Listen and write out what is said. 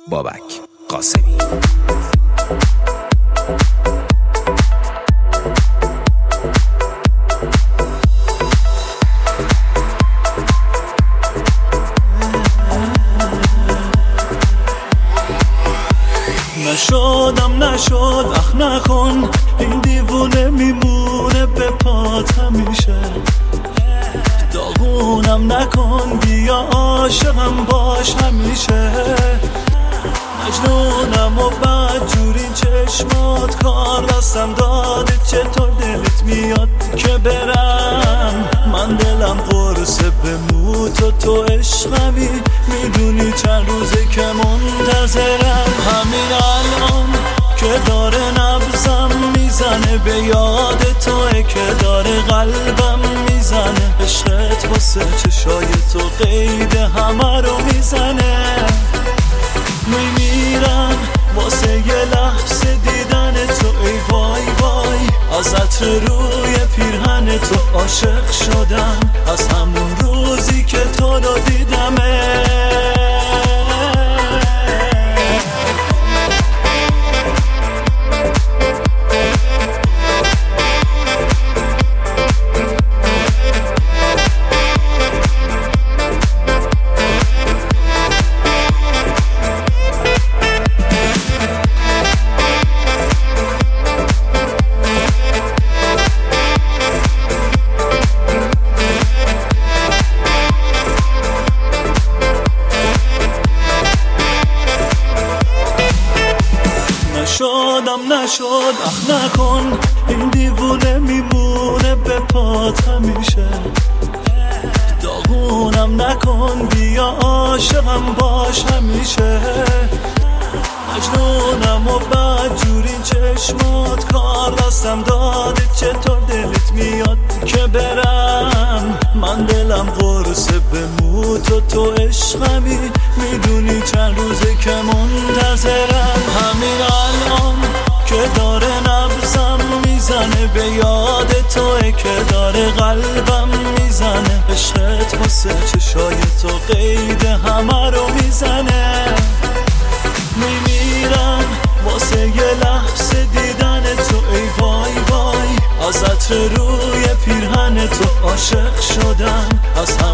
بابک قاسمی. نشد اخ نکن، این دیوونه میمونه به پات همیشه. داغونم نکن، بیا عاشقم باش همیشه. مجنونم و بدجوری چشمات کار دستم داده، چطور دلت میاد که برم؟ من دلم قرصه بموت و تو عشقمی، میدونی چند روزه که منتظرم. همین الان که داره نبضم میزنه، به یاد توئه که داره قلبم میزنه. عشقت واسه چشای تو قید همه رو میزنه. میمیرم واسه یه لحظه دیدن تو، ای وای وای. از عطر روی پیرهن تو عاشق شدم، از همون روزی که تو رو دیدمه. نشد اخ نکن، این دیوونه میمونه به پات همیشه. داغونم نکن، بیا عاشقم باش همیشه. مجنونم و بدجوری چشمات کار دستم داده، چطور دلت میاد که برم؟ من دلم قرصه بموت و تو عشقمی، میدونی چند روزه که منتظرم. همین الان که داره نبضم میزنه، به یاد توئه که داره قلبم میزنه. عشقت واسه چشای تو قید همه رو میزنه. میمیرم واسه یه لحظه دیدن تو، ای وای وای. از عطر روی پیرهن تو عاشق شدم، از